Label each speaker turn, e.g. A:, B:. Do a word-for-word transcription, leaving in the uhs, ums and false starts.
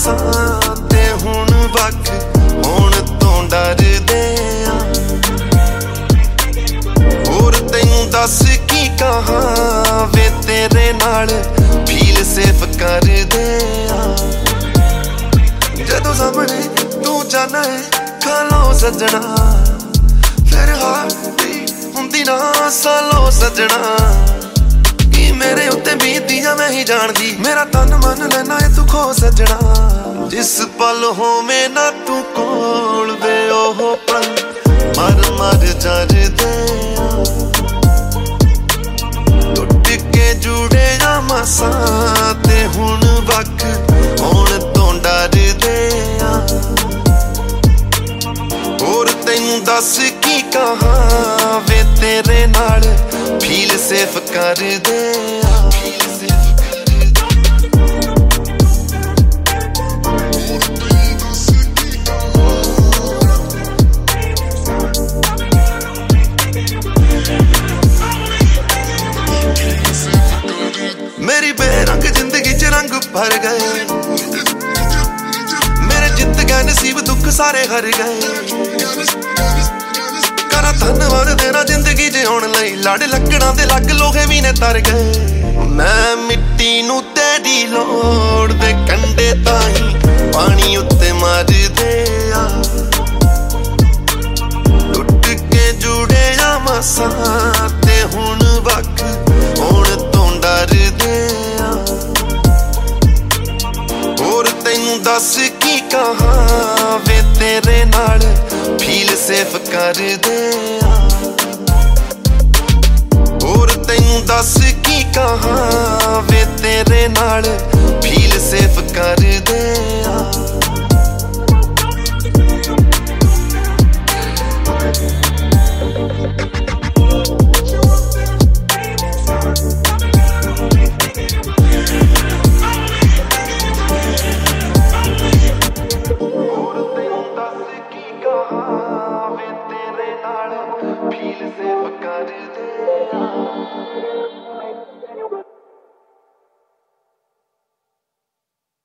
A: ਮਸਾਂ ਤੇ ਹੁਣ ਵੱਖ ਹੋਣ ਤੋਂ ਡਰਦੇ ਆ। ਹੋਰ ਤੈਨੂੰ ਦੱਸ ਕੀ ਕਹਾਂ ਵੇ ਤੇਰੇ ਨਾਲ ਫੀਲ ਸੇਫ ਕਰਦੇ ਆ। ਜਦੋਂ ਸਾਹਮਣੇ ਤੂੰ ਜਾਣਾ ਹੈ ਖਾਲੋ ਸੱਜਣਾ, ਫਿਰ ਹਾਰਦੀ ਹੁੰਦੀ ਨਾ ਸਾਲੋ ਸੱਜਣਾ। ਕੀ ਮੇਰੇ ਉੱਤੇ ਬੀਤਦੀ ਆ ਮੈਂ ਹੀ ਜਾਣਦੀ, ਮੇਰਾ ਤਨ ਮਨ ਲੈਣਾ ਏ ਤੂੰ ਖੋ ਸੱਜਣਾ। ਜਿਸ ਪਲ ਹੋਵੇਂ ਨਾ ਤੂੰ ਕੋਲ ਵੇ ਉਹ ਪਲ ਮਰ ਮਰ ਜਰਦੇ ਆ। ਟੁੱਟ ਕੇ ਜੁੜੇ ਆ ਮਸਾਂ ਤੇ ਹੁਣ ਵੱਖ ਹੋਣ ਤੋਂ ਡਰਦੇ ਆ। ਹੋਰ ਤੈਨੂੰ ਦੱਸ ਕੀ ਕਹਾਂ ਵੇ ਤੇਰੇ ਨਾਲ ਫੀਲ ਸੇਫ ਕਰਦੇ ਆ। ਮੇਰੀ ਬੇਰੰਗ ਜ਼ਿੰਦਗੀ ਚ ਰੰਗ ਭਰ ਗਏ, ਮੇਰੇ ਜਿੱਤ ਗਏ ਨਸੀਬ ਦੁੱਖ ਸਾਰੇ ਹਰ ਗਏ। ਕਰਾਂ ਧੰਨਵਾਦ ਤੇਰਾ ਜ਼ਿੰਦਗੀ ਜਿਉਣ ਲਈ, ਲੜ ਲੱਕੜਾਂ ਦੇ ਲੱਗ ਲੋਹੇ ਵੀ ਨੇ ਤਰ ਗਏ। ਮੈਂ ਮਿੱਟੀ ਨੂੰ ਤੇਰੀ ਲੋੜ ਦੇ ਕੰਢੇ ਤਾਈਂ ਪਾਣੀ ਉੱਤੇ ਮਾਰਦੇ ਆ। ਟੁੱਟ ਕੇ ਜੁੜੇ ਆ ਮਸਾਂ ਤੇ ਹੁਣ ਵੱਖ ਹੋਣ ਤੋਂ ਡਰਦੇ ਆ। ਹੋਰ ਤੈਨੂੰ ਦੱਸ ਕੀ ਕਹਾਂ ਵੇ ਤੇਰੇ ਨਾਲ ਫੀਲ ਸੇਫ ਕਰਦੇ ਆ। ਹੋਰ ਤੈਨੂੰ ਦੱਸ ਕੀ ਕਹਾਂ ਵੇ ਤੇਰੇ ਨਾਲ ਫੀਲ ਸੇਫ ਕਰਦੇ ਆ। ਵੇ ਤੇਰੇ ਨਾਲ ਫੀਲ ਸੇਫ ਕਰਦੇ